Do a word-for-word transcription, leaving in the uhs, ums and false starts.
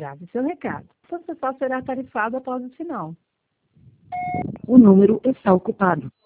grave seu recado. Você só será tarifado após o sinal. O número está ocupado.